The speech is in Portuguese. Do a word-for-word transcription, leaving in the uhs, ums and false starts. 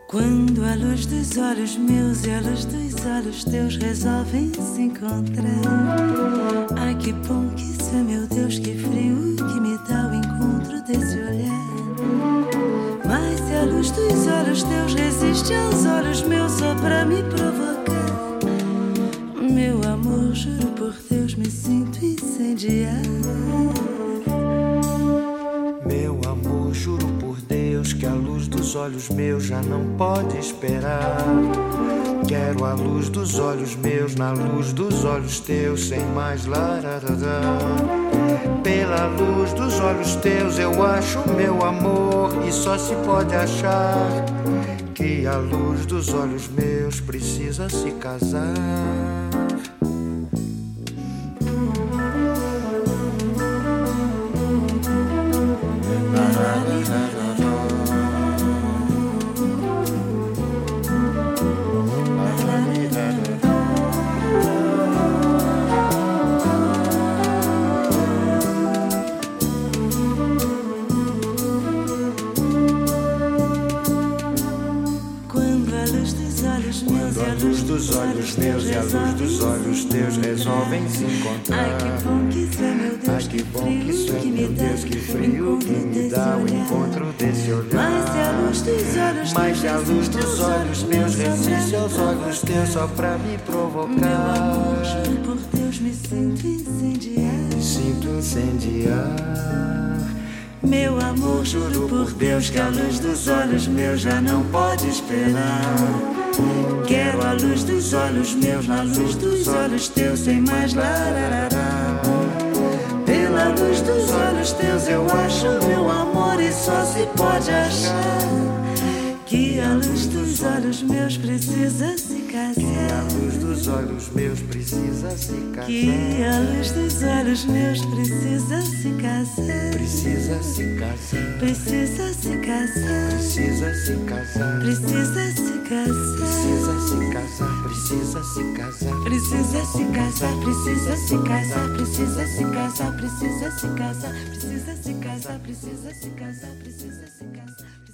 Quando a luz dos olhos meus e a luz dos olhos teus resolvem se encontrar. Ai, que bom que isso é, meu Deus, que frio que me dá o encontro desse olhar. Mas se a luz dos olhos teus resiste aos olhos meus só pra me provocar, meu amor, juro por Deus, me sinto incendiar. Meu amor, juro por Deus que a luz dos olhos meus já não pode esperar. Quero a luz dos olhos meus na luz dos olhos teus, sem mais lararará. Pela luz dos olhos teus eu acho meu amor, e só se pode achar que a luz dos olhos meus precisa se casar. Quando a luz dos olhos meus e a luz dos olhos teus resolvem se encontrar. Ai, que bom que isso é, meu Deus, Ai, que bom que isso é, meu Deus, que frio que me dá o encontro desse olhar. Mas se a luz dos olhos Mas se a luz dos olhos meus resiste aos olhos teus só pra me provocar, meu amor, juro por Deus, me sinto incendiar. me sinto incendiar. Meu amor, juro por Deus que a luz dos olhos meus já não pode esperar. Quero a luz dos olhos meus na luz dos olhos teus, sem mais lararará. Pela luz dos olhos teus eu acho meu amor, e só se pode achar que a luz dos olhos meus precisa se casar. Que a luz dos olhos meus precisa se casar. Que a luz dos olhos meus precisa se casar. Precisa se casar. Precisa se casar. Precisa se casar. Precisa se casar. Precisa se casar. Precisa se casar. Precisa se casar. Precisa se casar. Precisa se casar. Precisa se casar. Precisa se casar. Precisa se casar. Precisa se casar.